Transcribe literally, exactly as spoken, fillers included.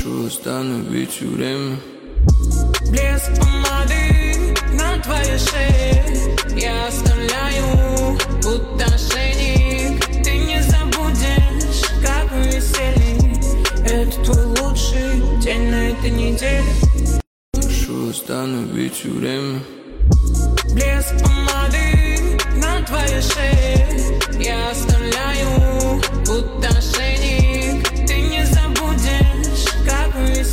Прошу остановить время. Блеск помады на твоей шее я оставляю, будто ошейник. Ты не забудешь, как веселье. Это твой лучший день на этой неделе. Прошу остановить время. Блеск помады на